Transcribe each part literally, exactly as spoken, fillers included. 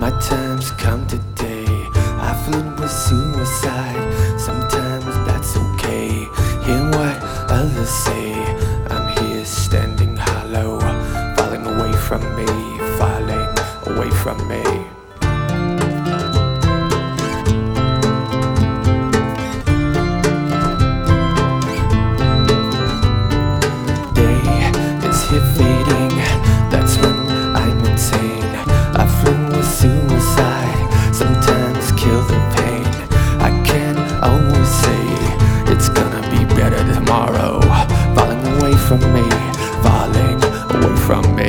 My time's come today. I fled with suicide. Sometimes that's okay. Hear what others say. I'm here standing hollow, falling away from me, falling away from me. Fading, that's when I'm insane. I fling with suicide, sometimes kill the pain. I can't always say it's gonna be better tomorrow. Falling away from me, falling away from me.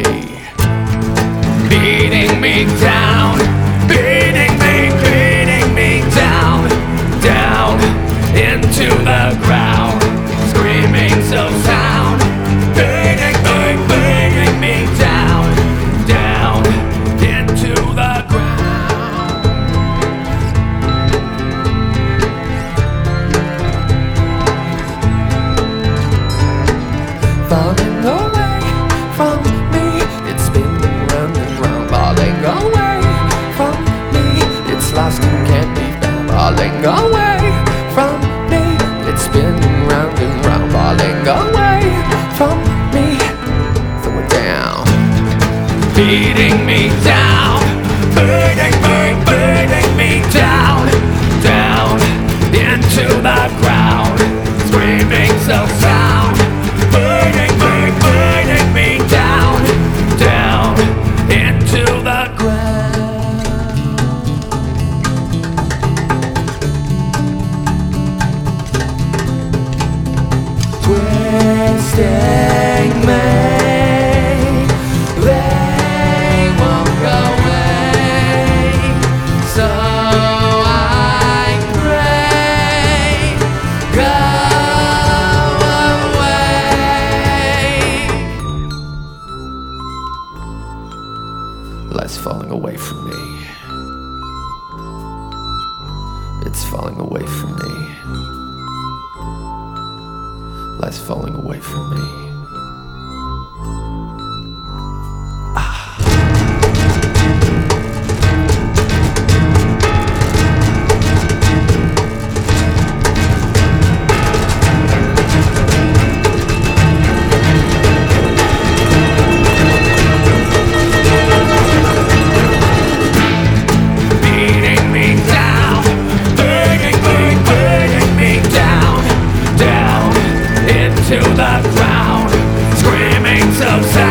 Beating me down, beating me, beating me down, down into the ground, screaming so sound. Beating me, beating me down, down into the ground. Falling away from me, it's spinning round and round. Falling away from me, it's lost and can't be found. Falling away from me, it's spinning round and round. Falling away from me, throw it down. Beating me down, beating me, beating me down, down into the ground, screaming so sound. Beating me, beating me down, down into the ground. Twisting me, they won't go away, so I pray, go away. Life's falling away from me. It's falling away from me. Life's falling away from me. Ah. Beating me down, beating me, beating me down, down into the ground, screaming so sad.